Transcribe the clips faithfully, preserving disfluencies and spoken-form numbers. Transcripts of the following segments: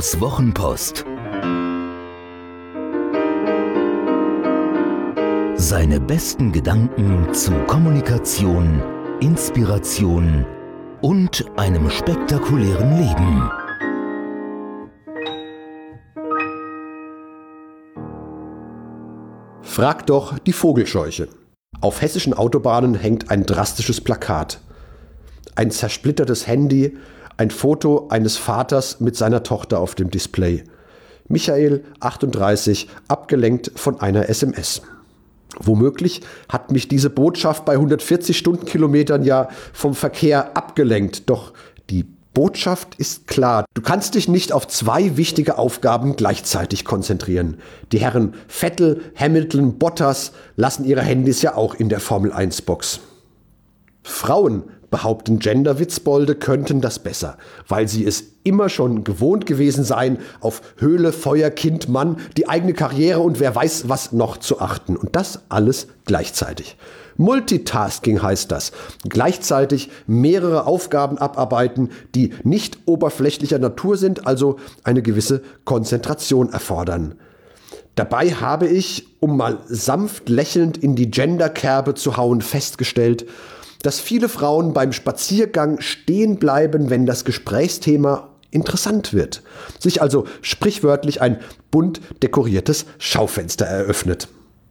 Tinos Wochenpost. Seine besten Gedanken zu Kommunikation, Inspiration und einem spektakulären Leben. Frag doch die Vogelscheuche. Auf hessischen Autobahnen hängt ein drastisches Plakat. Ein zersplittertes Handy, ein Foto eines Vaters mit seiner Tochter auf dem Display. Michael, achtunddreißig, abgelenkt von einer S M S. Womöglich hat mich diese Botschaft bei hundertvierzig Stundenkilometern ja vom Verkehr abgelenkt. Doch die Botschaft ist klar. Du kannst dich nicht auf zwei wichtige Aufgaben gleichzeitig konzentrieren. Die Herren Vettel, Hamilton, Bottas lassen ihre Handys ja auch in der Formel eins Box. Frauen, behaupten Gender-Witzbolde, könnten das besser, weil sie es immer schon gewohnt gewesen seien, auf Höhle, Feuer, Kind, Mann, die eigene Karriere und wer weiß was noch zu achten. Und das alles gleichzeitig. Multitasking heißt das. Gleichzeitig mehrere Aufgaben abarbeiten, die nicht oberflächlicher Natur sind, also eine gewisse Konzentration erfordern. Dabei habe ich, um mal sanft lächelnd in die Genderkerbe zu hauen, festgestellt, dass viele Frauen beim Spaziergang stehen bleiben, wenn das Gesprächsthema interessant wird. Sich also sprichwörtlich ein bunt dekoriertes Schaufenster eröffnet.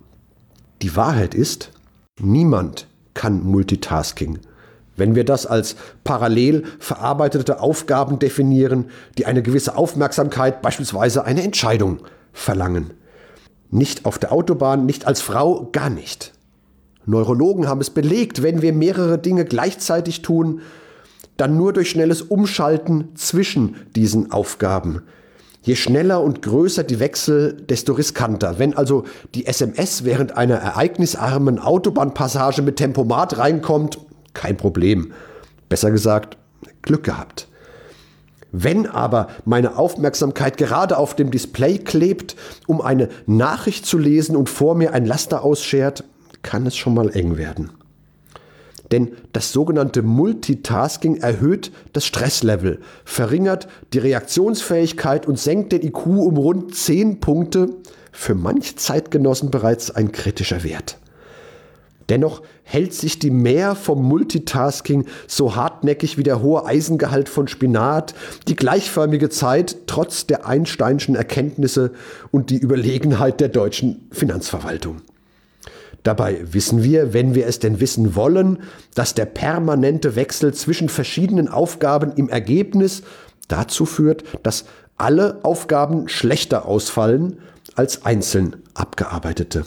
Die Wahrheit ist, niemand kann Multitasking. Wenn wir das als parallel verarbeitete Aufgaben definieren, die eine gewisse Aufmerksamkeit, beispielsweise eine Entscheidung, verlangen. Nicht auf der Autobahn, nicht als Frau, gar nicht. Neurologen haben es belegt, wenn wir mehrere Dinge gleichzeitig tun, dann nur durch schnelles Umschalten zwischen diesen Aufgaben. Je schneller und größer die Wechsel, desto riskanter. Wenn also die S M S während einer ereignisarmen Autobahnpassage mit Tempomat reinkommt, kein Problem. Besser gesagt, Glück gehabt. Wenn aber meine Aufmerksamkeit gerade auf dem Display klebt, um eine Nachricht zu lesen und vor mir ein Laster ausschert, kann es schon mal eng werden. Denn das sogenannte Multitasking erhöht das Stresslevel, verringert die Reaktionsfähigkeit und senkt den I Q um rund zehn Punkte, für manch Zeitgenossen bereits ein kritischer Wert. Dennoch hält sich die Mehr vom Multitasking so hartnäckig wie der hohe Eisengehalt von Spinat, die gleichförmige Zeit trotz der Einsteinschen Erkenntnisse und die Überlegenheit der deutschen Finanzverwaltung. Dabei wissen wir, wenn wir es denn wissen wollen, dass der permanente Wechsel zwischen verschiedenen Aufgaben im Ergebnis dazu führt, dass alle Aufgaben schlechter ausfallen als einzeln abgearbeitete.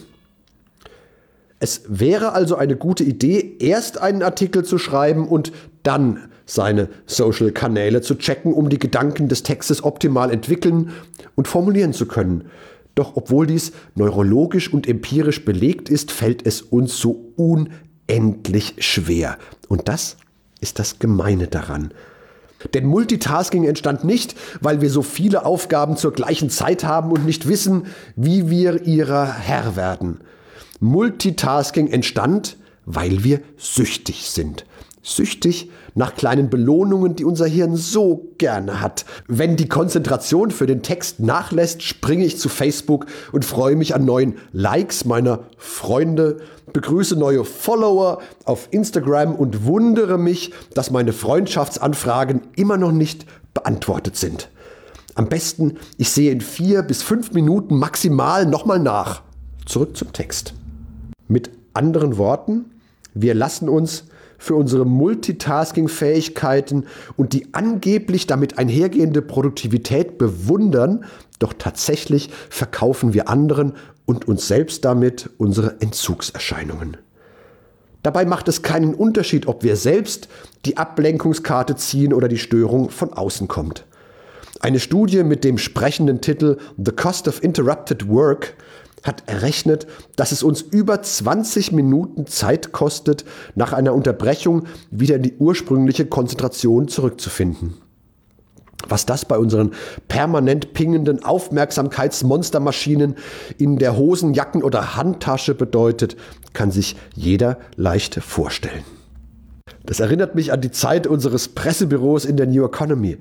Es wäre also eine gute Idee, erst einen Artikel zu schreiben und dann seine Social-Kanäle zu checken, um die Gedanken des Textes optimal entwickeln und formulieren zu können. Doch obwohl dies neurologisch und empirisch belegt ist, fällt es uns so unendlich schwer. Und das ist das Gemeine daran. Denn Multitasking entstand nicht, weil wir so viele Aufgaben zur gleichen Zeit haben und nicht wissen, wie wir ihrer Herr werden. Multitasking entstand, weil wir süchtig sind. Süchtig nach kleinen Belohnungen, die unser Hirn so gerne hat. Wenn die Konzentration für den Text nachlässt, springe ich zu Facebook und freue mich an neuen Likes meiner Freunde, begrüße neue Follower auf Instagram und wundere mich, dass meine Freundschaftsanfragen immer noch nicht beantwortet sind. Am besten, ich sehe in vier bis fünf Minuten maximal nochmal nach. Zurück zum Text. Mit anderen Worten, wir lassen uns für unsere Multitasking-Fähigkeiten und die angeblich damit einhergehende Produktivität bewundern, doch tatsächlich verkaufen wir anderen und uns selbst damit unsere Entzugserscheinungen. Dabei macht es keinen Unterschied, ob wir selbst die Ablenkungskarte ziehen oder die Störung von außen kommt. Eine Studie mit dem sprechenden Titel The Cost of Interrupted Work hat errechnet, dass es uns über zwanzig Minuten Zeit kostet, nach einer Unterbrechung wieder in die ursprüngliche Konzentration zurückzufinden. Was das bei unseren permanent pingenden Aufmerksamkeitsmonstermaschinen in der Hosen-, Jacken- oder Handtasche bedeutet, kann sich jeder leicht vorstellen. Das erinnert mich an die Zeit unseres Pressebüros in der New Economy.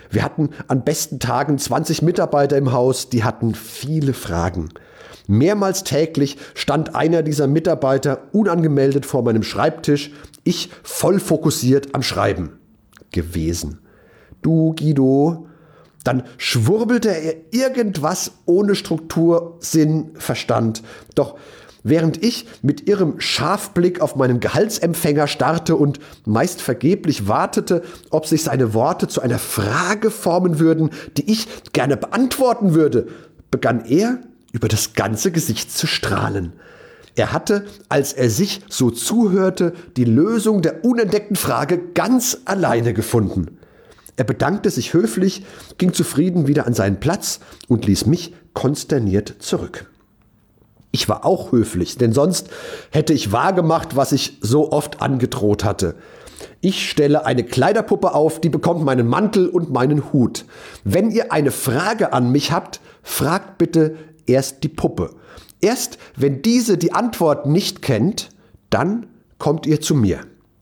Wir hatten an besten Tagen zwanzig Mitarbeiter im Haus, die hatten viele Fragen. Mehrmals täglich stand einer dieser Mitarbeiter unangemeldet vor meinem Schreibtisch, ich voll fokussiert am Schreiben gewesen. Du, Guido, dann schwurbelte er irgendwas ohne Struktur, Sinn, Verstand. Doch während ich mit irrem Scharfblick auf meinen Gehaltsempfänger starrte und meist vergeblich wartete, ob sich seine Worte zu einer Frage formen würden, die ich gerne beantworten würde, begann er über das ganze Gesicht zu strahlen. Er hatte, als er sich so zuhörte, die Lösung der unentdeckten Frage ganz alleine gefunden. Er bedankte sich höflich, ging zufrieden wieder an seinen Platz und ließ mich konsterniert zurück. Ich war auch höflich, denn sonst hätte ich wahrgemacht, was ich so oft angedroht hatte. Ich stelle eine Kleiderpuppe auf, die bekommt meinen Mantel und meinen Hut. Wenn ihr eine Frage an mich habt, fragt bitte erst die Puppe. Erst wenn diese die Antwort nicht kennt, dann kommt ihr zu mir.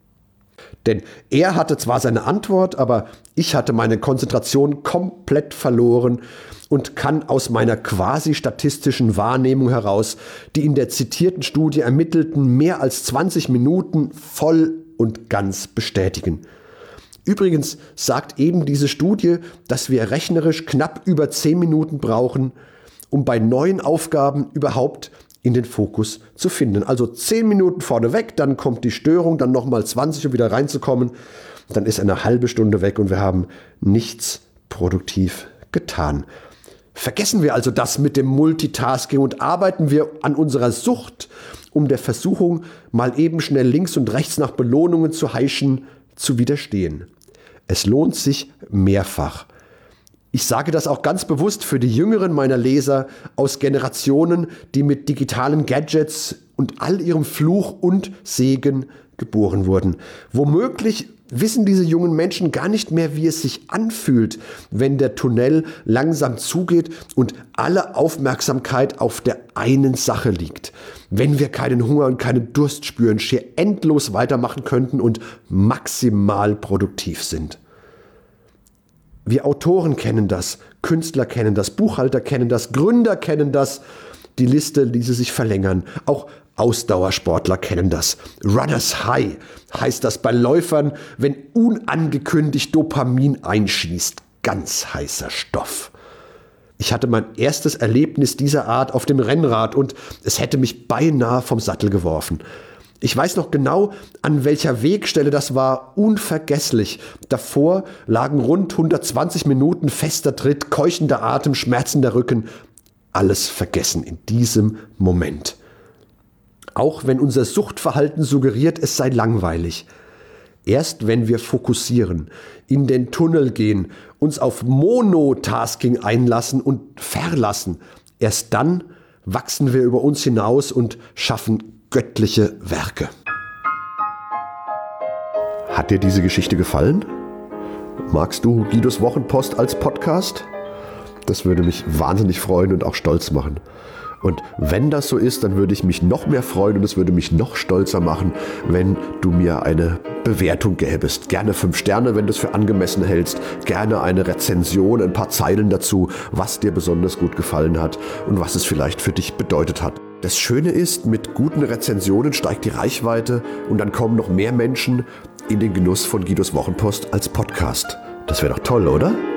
Denn er hatte zwar seine Antwort, aber ich hatte meine Konzentration komplett verloren und kann aus meiner quasi statistischen Wahrnehmung heraus die in der zitierten Studie ermittelten mehr als zwanzig Minuten voll und ganz bestätigen. Übrigens sagt eben diese Studie, dass wir rechnerisch knapp über zehn Minuten brauchen, um bei neuen Aufgaben überhaupt in den Fokus zu finden. Also zehn Minuten vorneweg, dann kommt die Störung, dann nochmal zwanzig, um wieder reinzukommen. Dann ist eine halbe Stunde weg und wir haben nichts produktiv getan. Vergessen wir also das mit dem Multitasking und arbeiten wir an unserer Sucht, um der Versuchung, mal eben schnell links und rechts nach Belohnungen zu heischen, zu widerstehen. Es lohnt sich mehrfach. Ich sage das auch ganz bewusst für die Jüngeren meiner Leser aus Generationen, die mit digitalen Gadgets und all ihrem Fluch und Segen geboren wurden. Womöglich wissen diese jungen Menschen gar nicht mehr, wie es sich anfühlt, wenn der Tunnel langsam zugeht und alle Aufmerksamkeit auf der einen Sache liegt. Wenn wir keinen Hunger und keinen Durst spüren, schier endlos weitermachen könnten und maximal produktiv sind. Wir Autoren kennen das, Künstler kennen das, Buchhalter kennen das, Gründer kennen das. Die Liste ließe sich verlängern. Auch Ausdauersportler kennen das. Runners High heißt das bei Läufern, wenn unangekündigt Dopamin einschießt. Ganz heißer Stoff. Ich hatte mein erstes Erlebnis dieser Art auf dem Rennrad und es hätte mich beinahe vom Sattel geworfen. Ich weiß noch genau, an welcher Wegstelle das war, unvergesslich. Davor lagen rund hundertzwanzig Minuten fester Tritt, keuchender Atem, schmerzender Rücken. Alles vergessen in diesem Moment. Auch wenn unser Suchtverhalten suggeriert, es sei langweilig. Erst wenn wir fokussieren, in den Tunnel gehen, uns auf Monotasking einlassen und verlassen, erst dann wachsen wir über uns hinaus und schaffen göttliche Werke. Hat dir diese Geschichte gefallen? Magst du Guidos Wochenpost als Podcast? Das würde mich wahnsinnig freuen und auch stolz machen. Und wenn das so ist, dann würde ich mich noch mehr freuen und es würde mich noch stolzer machen, wenn du mir eine Bewertung gäbest. Gerne fünf Sterne, wenn du es für angemessen hältst. Gerne eine Rezension, ein paar Zeilen dazu, was dir besonders gut gefallen hat und was es vielleicht für dich bedeutet hat. Das Schöne ist, mit guten Rezensionen steigt die Reichweite und dann kommen noch mehr Menschen in den Genuss von Guidos Wochenpost als Podcast. Das wäre doch toll, oder?